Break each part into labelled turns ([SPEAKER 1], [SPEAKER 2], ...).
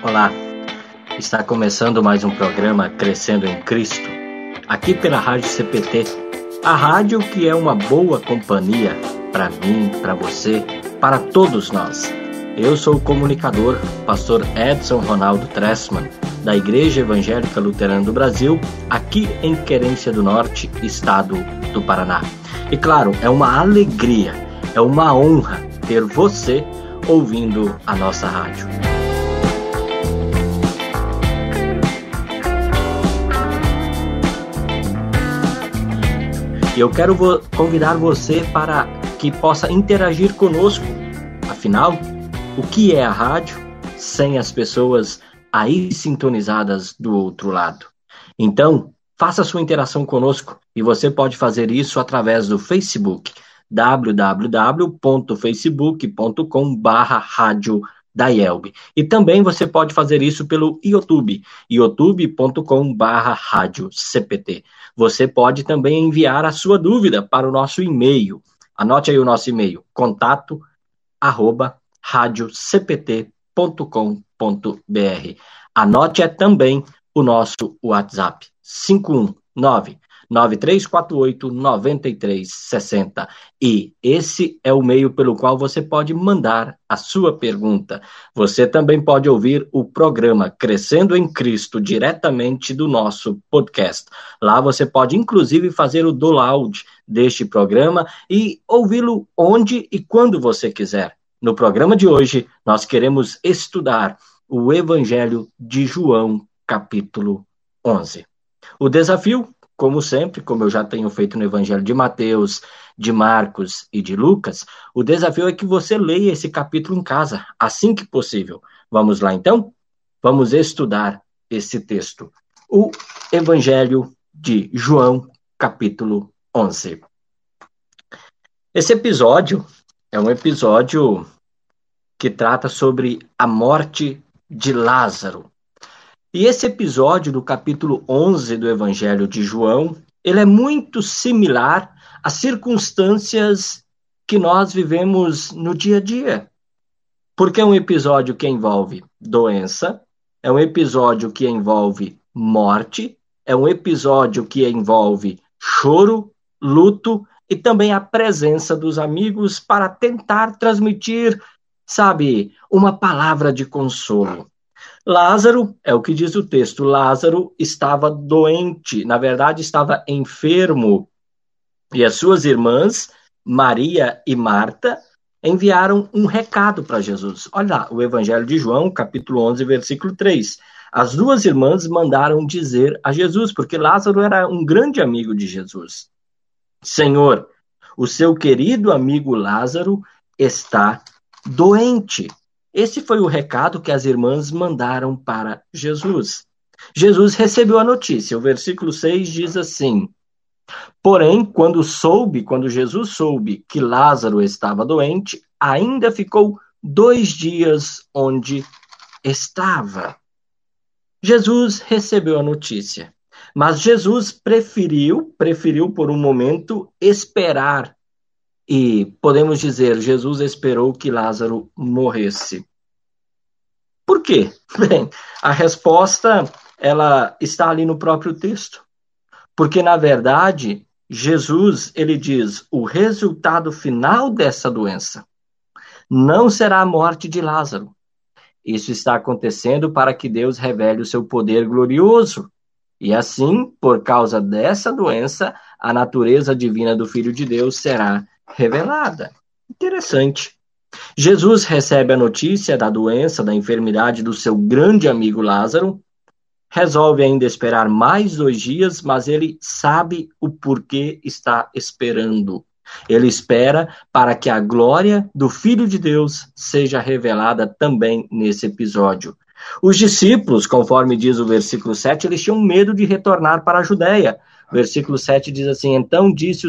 [SPEAKER 1] Olá, está começando mais um programa Crescendo em Cristo, aqui pela Rádio CPT, a rádio que é uma boa companhia para mim, para você, para todos nós. Eu sou o comunicador, pastor Edson Ronaldo Tressman, da Igreja Evangélica Luterana do Brasil, aqui em Querência do Norte, estado do Paraná. E claro, é uma alegria, é uma honra ter você ouvindo a nossa rádio. E eu quero convidar você para que possa interagir conosco. Afinal, o que é a rádio sem as pessoas aí sintonizadas do outro lado? Então, faça sua interação conosco e você pode fazer isso através do Facebook, www.facebook.com/rádio-daielb. E também você pode fazer isso pelo YouTube, youtube.com/rádio-cpt. Você pode também enviar a sua dúvida para o nosso e-mail. Anote aí o nosso e-mail, contato@radiocpt.com.br. Anote também o nosso WhatsApp, 519-9348-9360. E esse é o meio pelo qual você pode mandar a sua pergunta. Você também pode ouvir o programa Crescendo em Cristo diretamente do nosso podcast. Lá você pode, inclusive, fazer o download deste programa e ouvi-lo onde e quando você quiser. No programa de hoje, nós queremos estudar o Evangelho de João, capítulo 11. O desafio, como sempre, como eu já tenho feito no Evangelho de Mateus, de Marcos e de Lucas, o desafio é que você leia esse capítulo em casa, assim que possível. Vamos lá, então? Vamos estudar esse texto. O Evangelho de João, capítulo 11. Esse episódio é um episódio que trata sobre a morte de Lázaro. E esse episódio do capítulo 11 do Evangelho de João, ele é muito similar às circunstâncias que nós vivemos no dia a dia. Porque é um episódio que envolve doença, é um episódio que envolve morte, é um episódio que envolve choro, luto e também a presença dos amigos para tentar transmitir, uma palavra de consolo. Lázaro, é o que diz o texto, Lázaro estava doente, na verdade estava enfermo, e as suas irmãs, Maria e Marta, enviaram um recado para Jesus. Olha lá, o Evangelho de João, capítulo 11, versículo 3. As duas irmãs mandaram dizer a Jesus, porque Lázaro era um grande amigo de Jesus. Senhor, o seu querido amigo Lázaro está doente. Esse foi o recado que as irmãs mandaram para Jesus. Jesus recebeu a notícia. O versículo 6 diz assim: porém, quando Jesus soube que Lázaro estava doente, ainda ficou 2 dias onde estava. Jesus recebeu a notícia, mas Jesus preferiu por um momento esperar. E podemos dizer, Jesus esperou que Lázaro morresse. Por quê? Bem, a resposta, ela está ali no próprio texto. Porque, na verdade, Jesus, ele diz, o resultado final dessa doença não será a morte de Lázaro. Isso está acontecendo para que Deus revele o seu poder glorioso. E assim, por causa dessa doença, a natureza divina do Filho de Deus será revelada. Interessante. Jesus recebe a notícia da doença, da enfermidade do seu grande amigo Lázaro, resolve ainda esperar mais 2 dias, mas ele sabe o porquê está esperando. Ele espera para que a glória do Filho de Deus seja revelada também nesse episódio. Os discípulos, conforme diz o versículo 7, eles tinham medo de retornar para a Judéia. O versículo 7 diz assim: então disse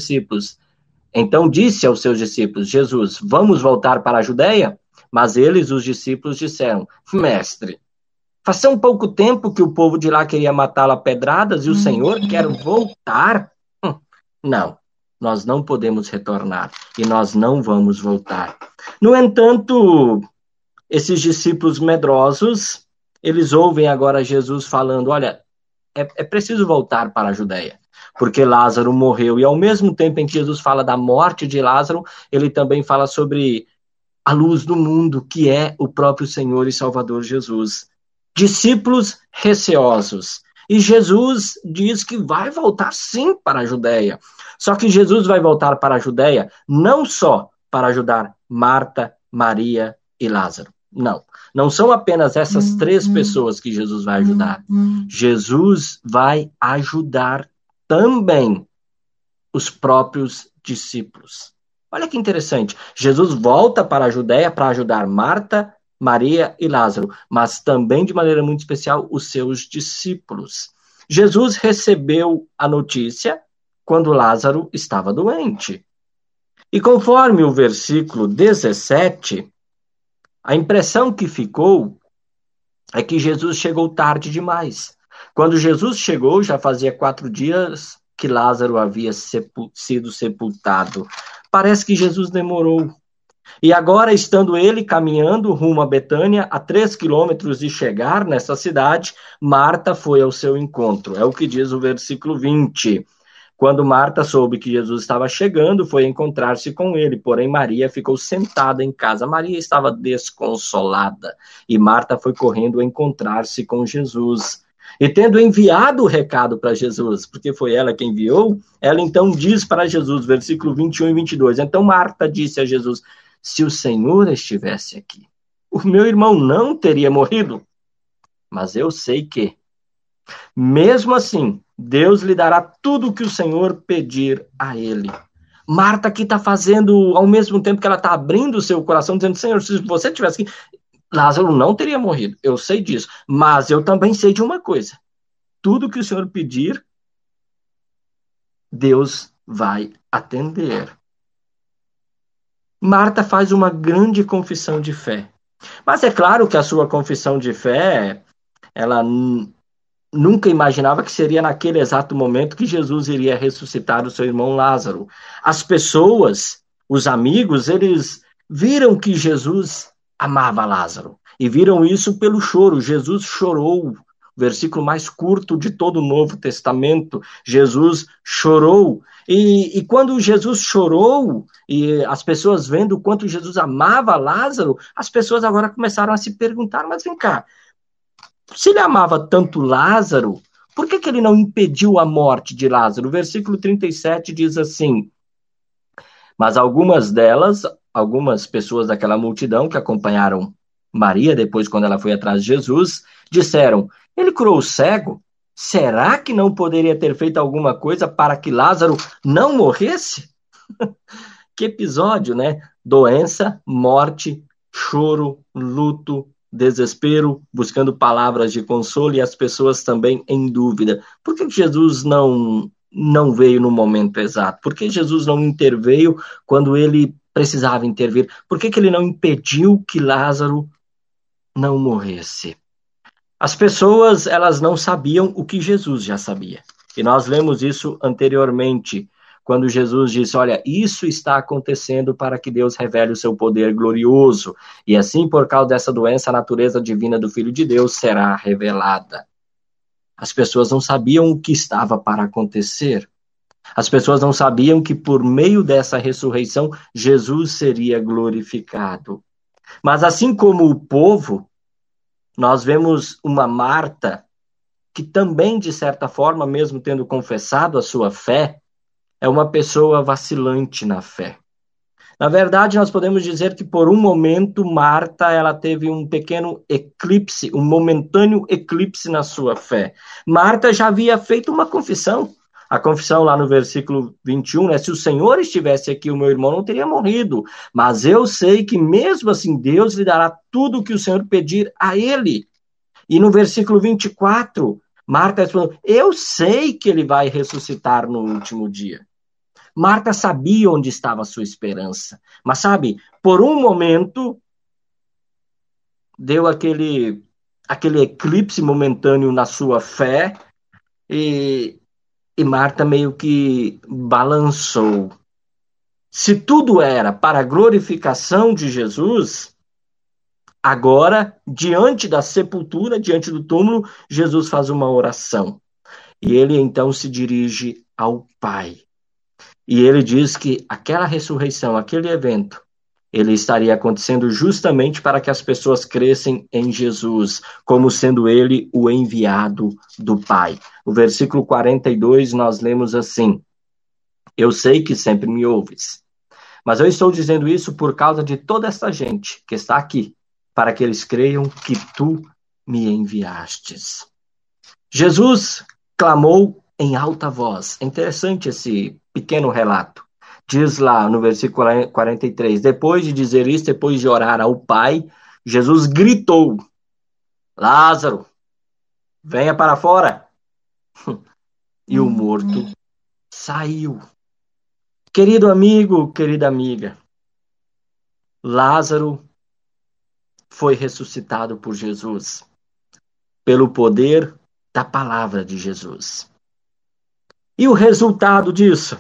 [SPEAKER 1] aos seus discípulos, Jesus, vamos voltar para a Judéia? Mas eles, os discípulos, disseram, mestre, faz tão pouco tempo que o povo de lá queria matá-lo a pedradas e o Senhor quer voltar? Não, nós não podemos retornar e nós não vamos voltar. No entanto, esses discípulos medrosos, eles ouvem agora Jesus falando, olha, é preciso voltar para a Judéia, porque Lázaro morreu. E ao mesmo tempo em que Jesus fala da morte de Lázaro, ele também fala sobre a luz do mundo, que é o próprio Senhor e Salvador Jesus. Discípulos receosos. E Jesus diz que vai voltar sim para a Judéia. Só que Jesus vai voltar para a Judéia não só para ajudar Marta, Maria e Lázaro. Não. Não são apenas essas três pessoas que Jesus vai ajudar. Jesus vai ajudar também os próprios discípulos. Olha que interessante. Jesus volta para a Judéia para ajudar Marta, Maria e Lázaro, mas também de maneira muito especial os seus discípulos. Jesus recebeu a notícia quando Lázaro estava doente. E conforme o versículo 17, a impressão que ficou é que Jesus chegou tarde demais. Quando Jesus chegou, já fazia 4 dias que Lázaro havia sido sepultado. Parece que Jesus demorou. E agora, estando ele caminhando rumo a Betânia, a 3 quilômetros de chegar nessa cidade, Marta foi ao seu encontro. É o que diz o versículo 20. Quando Marta soube que Jesus estava chegando, foi encontrar-se com ele, porém Maria ficou sentada em casa. Maria estava desconsolada e Marta foi correndo encontrar-se com Jesus. E tendo enviado o recado para Jesus, porque foi ela quem enviou, ela então diz para Jesus, versículo 21 e 22, então Marta disse a Jesus, se o Senhor estivesse aqui, o meu irmão não teria morrido, mas eu sei que, mesmo assim, Deus lhe dará tudo o que o Senhor pedir a ele. Marta aqui está fazendo, ao mesmo tempo que ela está abrindo o seu coração, dizendo, Senhor, se você tivesse aqui, Lázaro não teria morrido, eu sei disso, mas eu também sei de uma coisa, tudo que o Senhor pedir, Deus vai atender. Marta faz uma grande confissão de fé, mas é claro que a sua confissão de fé, ela nunca imaginava que seria naquele exato momento que Jesus iria ressuscitar o seu irmão Lázaro. As pessoas, os amigos, eles viram que Jesus amava Lázaro e viram isso pelo choro. Jesus chorou, versículo mais curto de todo o Novo Testamento. Jesus chorou. E quando Jesus chorou, e as pessoas vendo o quanto Jesus amava Lázaro, as pessoas agora começaram a se perguntar, mas vem cá, se ele amava tanto Lázaro, por que ele não impediu a morte de Lázaro? O versículo 37 diz assim, mas algumas pessoas daquela multidão que acompanharam Maria, depois quando ela foi atrás de Jesus, disseram, ele curou o cego? Será que não poderia ter feito alguma coisa para que Lázaro não morresse? Que episódio, né? Doença, morte, choro, luto, desespero, buscando palavras de consolo e as pessoas também em dúvida. Por que Jesus não veio no momento exato? Por que Jesus não interveio quando ele precisava intervir? Por que ele não impediu que Lázaro não morresse? As pessoas, elas não sabiam o que Jesus já sabia. E nós lemos isso anteriormente, quando Jesus disse, olha, isso está acontecendo para que Deus revele o seu poder glorioso. E assim, por causa dessa doença, a natureza divina do Filho de Deus será revelada. As pessoas não sabiam o que estava para acontecer. As pessoas não sabiam que por meio dessa ressurreição, Jesus seria glorificado. Mas assim como o povo, nós vemos uma Marta que também, de certa forma, mesmo tendo confessado a sua fé, é uma pessoa vacilante na fé. Na verdade, nós podemos dizer que por um momento Marta ela teve um pequeno eclipse, um momentâneo eclipse na sua fé. Marta já havia feito uma confissão. A confissão lá no versículo 21, né? Se o Senhor estivesse aqui, o meu irmão não teria morrido. Mas eu sei que mesmo assim Deus lhe dará tudo o que o Senhor pedir a ele. E no versículo 24, Marta respondeu, eu sei que ele vai ressuscitar no último dia. Marta sabia onde estava a sua esperança. Mas sabe, por um momento, deu aquele eclipse momentâneo na sua fé e Marta meio que balançou. Se tudo era para a glorificação de Jesus, Agora, diante da sepultura, diante do túmulo, Jesus faz uma oração. E ele então se dirige ao Pai. E ele diz que aquela ressurreição, aquele evento, ele estaria acontecendo justamente para que as pessoas crescem em Jesus, como sendo ele o enviado do Pai. No versículo 42, nós lemos assim: Eu sei que sempre me ouves, mas eu estou dizendo isso por causa de toda essa gente que está aqui, para que eles creiam que tu me enviastes. Jesus clamou em alta voz. É interessante esse pequeno relato. Diz lá no versículo 43, depois de dizer isso, depois de orar ao Pai, Jesus gritou: Lázaro, venha para fora. E o morto saiu. Querido amigo, querida amiga, Lázaro foi ressuscitado por Jesus, pelo poder da palavra de Jesus. E o resultado disso?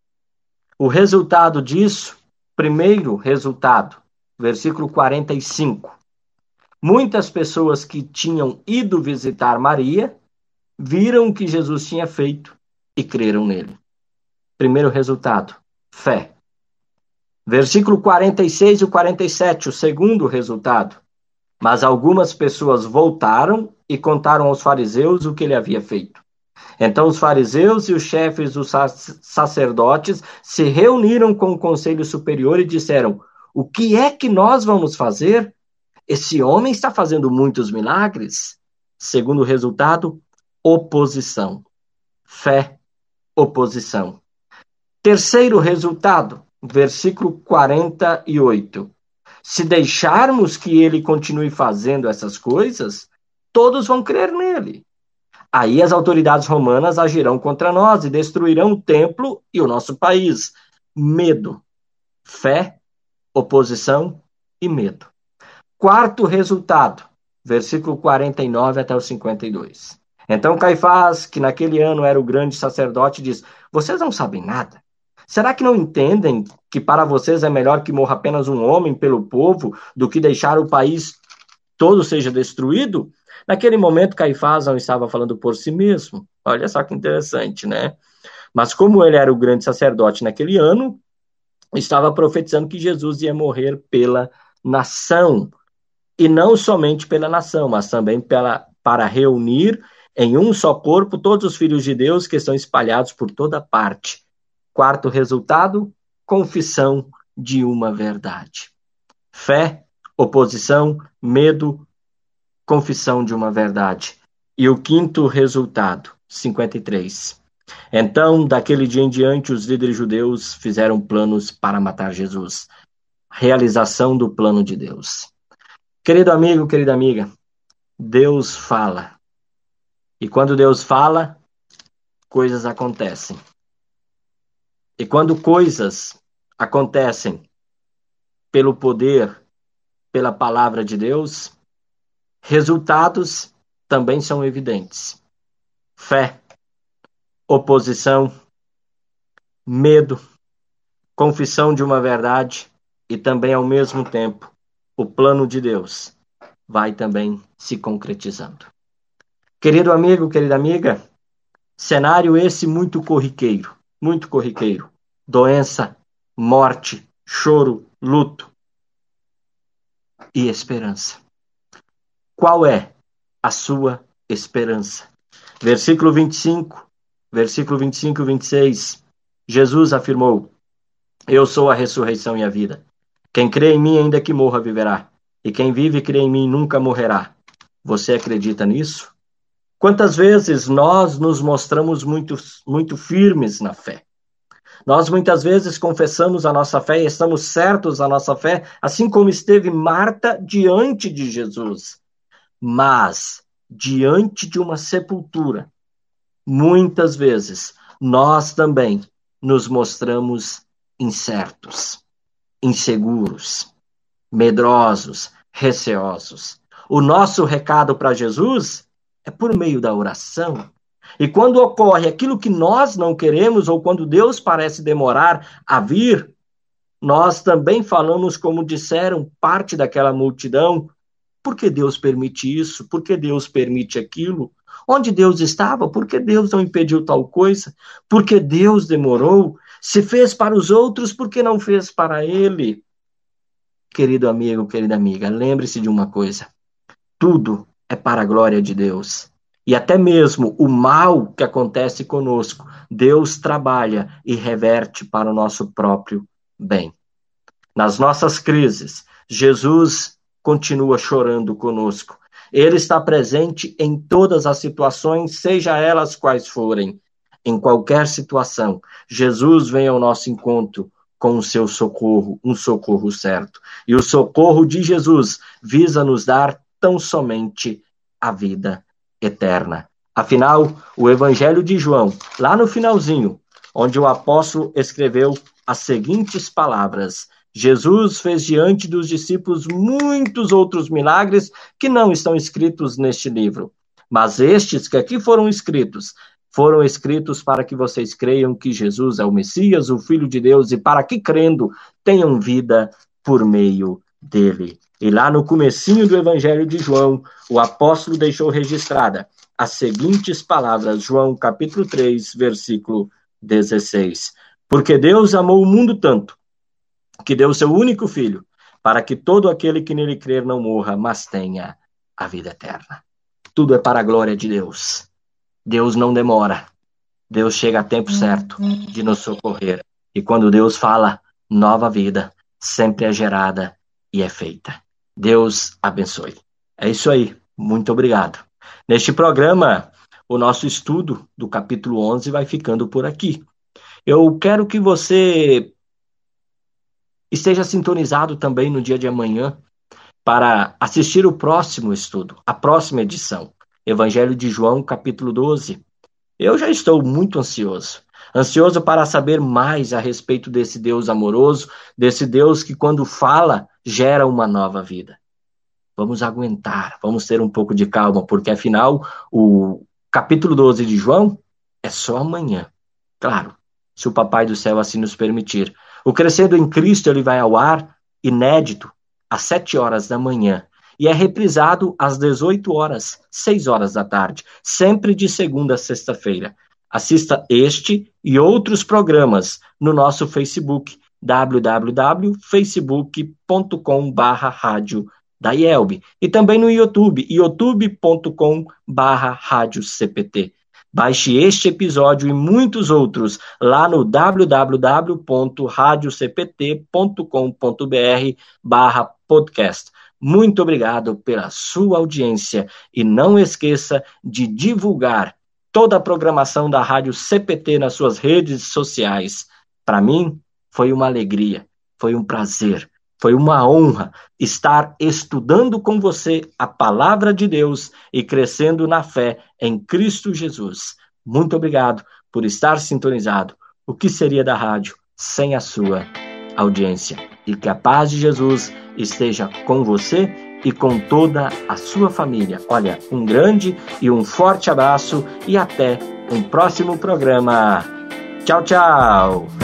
[SPEAKER 1] O resultado disso, primeiro resultado, versículo 45. Muitas pessoas que tinham ido visitar Maria viram o que Jesus tinha feito e creram nele. Primeiro resultado, fé. Versículo 46 e 47, o segundo resultado. Mas algumas pessoas voltaram e contaram aos fariseus o que ele havia feito. Então os fariseus e os chefes dos sacerdotes se reuniram com o conselho superior e disseram: O que é que nós vamos fazer? Esse homem está fazendo muitos milagres. Segundo resultado, oposição. Fé, oposição. Terceiro resultado, versículo 48. Se deixarmos que ele continue fazendo essas coisas, todos vão crer nele. Aí as autoridades romanas agirão contra nós e destruirão o templo e o nosso país. Medo, fé, oposição e medo. Quarto resultado, versículo 49 até o 52. Então Caifás, que naquele ano era o grande sacerdote, diz: Vocês não sabem nada? Será que não entendem que para vocês é melhor que morra apenas um homem pelo povo do que deixar o país todo seja destruído? Naquele momento, Caifás não estava falando por si mesmo. Olha só que interessante, né? Mas como ele era o grande sacerdote naquele ano, estava profetizando que Jesus ia morrer pela nação. E não somente pela nação, mas também para reunir em um só corpo todos os filhos de Deus que estão espalhados por toda parte. Quarto resultado, confissão de uma verdade. Fé, oposição, medo, confissão de uma verdade. E o quinto resultado, 53. Então, daquele dia em diante, os líderes judeus fizeram planos para matar Jesus. Realização do plano de Deus. Querido amigo, querida amiga, Deus fala. E quando Deus fala, coisas acontecem. E quando coisas acontecem pelo poder, pela palavra de Deus, resultados também são evidentes. Fé, oposição, medo, confissão de uma verdade e também, ao mesmo tempo, o plano de Deus vai também se concretizando. Querido amigo, querida amiga, cenário esse muito corriqueiro. Doença, morte, choro, luto e esperança. Qual é a sua esperança? Versículo 25 e 26. Jesus afirmou: Eu sou a ressurreição e a vida. Quem crê em mim, ainda que morra, viverá. E quem vive e crê em mim nunca morrerá. Você acredita nisso? Quantas vezes nós nos mostramos muito firmes na fé? Nós muitas vezes confessamos a nossa fé e estamos certos da nossa fé, assim como esteve Marta diante de Jesus. Mas, diante de uma sepultura, muitas vezes nós também nos mostramos incertos, inseguros, medrosos, receosos. O nosso recado para Jesus é por meio da oração. E quando ocorre aquilo que nós não queremos, ou quando Deus parece demorar a vir, nós também falamos como disseram parte daquela multidão: Por que Deus permite isso? Por que Deus permite aquilo? Onde Deus estava? Por que Deus não impediu tal coisa? Por que Deus demorou? Se fez para os outros, por que não fez para ele? Querido amigo, querida amiga, lembre-se de uma coisa. Tudo é para a glória de Deus. E até mesmo o mal que acontece conosco, Deus trabalha e reverte para o nosso próprio bem. Nas nossas crises, Jesus continua chorando conosco. Ele está presente em todas as situações, seja elas quais forem. Em qualquer situação, Jesus vem ao nosso encontro com o seu socorro, um socorro certo. E o socorro de Jesus visa nos dar tão somente a vida eterna. Afinal, o Evangelho de João, lá no finalzinho, onde o apóstolo escreveu as seguintes palavras: Jesus fez diante dos discípulos muitos outros milagres que não estão escritos neste livro. Mas estes que aqui foram escritos para que vocês creiam que Jesus é o Messias, o Filho de Deus, e para que, crendo, tenham vida por meio dele. E lá no comecinho do Evangelho de João, o apóstolo deixou registrada as seguintes palavras, João capítulo 3, versículo 16. Porque Deus amou o mundo tanto, que deu o seu único filho, para que todo aquele que nele crer não morra, mas tenha a vida eterna. Tudo é para a glória de Deus. Deus não demora. Deus chega a tempo certo de nos socorrer. E quando Deus fala, nova vida sempre é gerada e é feita. Deus abençoe. É isso aí. Muito obrigado. Neste programa, o nosso estudo do capítulo 11 vai ficando por aqui. Eu quero que você esteja sintonizado também no dia de amanhã para assistir o próximo estudo, a próxima edição, Evangelho de João, capítulo 12. Eu já estou muito ansioso para saber mais a respeito desse Deus amoroso, desse Deus que quando fala, gera uma nova vida. Vamos aguentar, vamos ter um pouco de calma, porque afinal, o capítulo 12 de João é só amanhã. Claro, se o Papai do Céu assim nos permitir. O Crescendo em Cristo, ele vai ao ar, inédito, às 7 horas da manhã. E é reprisado às 18 horas, 6 horas da tarde, sempre de segunda a sexta-feira. Assista este e outros programas no nosso Facebook, www.facebook.com/rádio da IELB. E também no YouTube, youtube.com/rádio-CPT. Baixe este episódio e muitos outros lá no www.radiocpt.com.br/podcast. Muito obrigado pela sua audiência e não esqueça de divulgar toda a programação da Rádio CPT nas suas redes sociais. Para mim, foi uma alegria, foi um prazer, foi uma honra estar estudando com você a palavra de Deus e crescendo na fé em Cristo Jesus. Muito obrigado por estar sintonizado. O que seria da rádio sem a sua audiência? E que a paz de Jesus esteja com você e com toda a sua família. Olha, um grande e um forte abraço e até um próximo programa. Tchau, tchau!